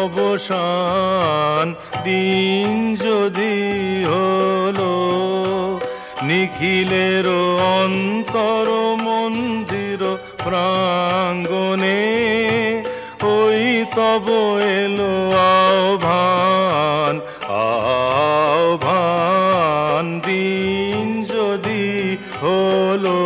অবসান দিন যদি হলো, নিখিলের অন্তর মন্দির প্রাঙ্গণে ওই তব এলো আহ্বান, আহ্বান দিন যদি হলো।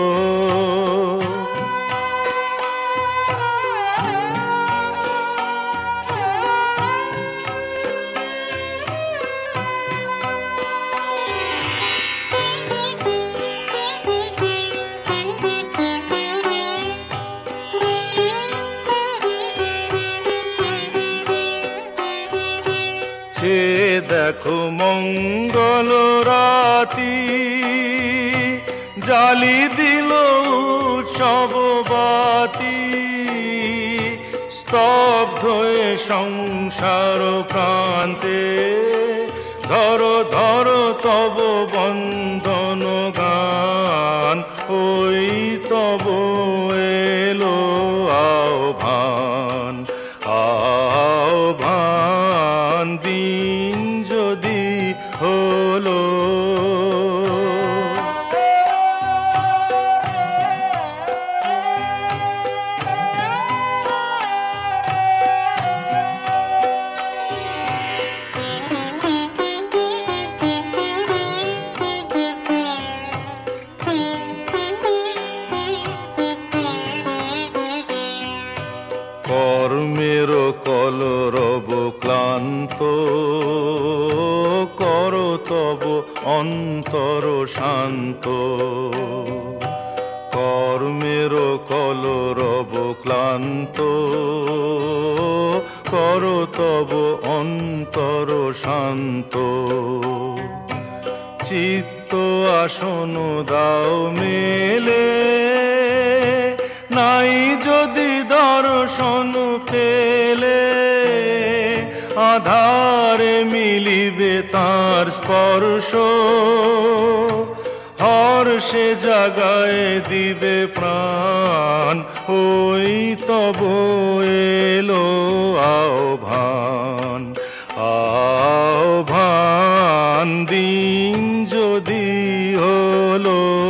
সে দেখো মঙ্গল রাতি, জালি দিল উৎসব বাতি, স্তব্ধ এ সংসার প্রান্তে, ধরো ধরো তব বন্দন গান, ওই তব এলো আহ্বান, আহ্বান দিন যদি হলো। কর্মের কলরব ক্লান্ত, কর তব অন্তর শান্ত, কর্মের কলরব ক্লান্ত, কর তব অন্তর শান্ত, চিত্ত আসন দাও মেলে, নাই যদি দর্শন পেলে, আধারে মিলিবে তার স্পর্শ, হর্ষে জাগায় দিবে প্রাণ, ওই তব এলো আহ্বান, আহ্বান দিন যদি হলো।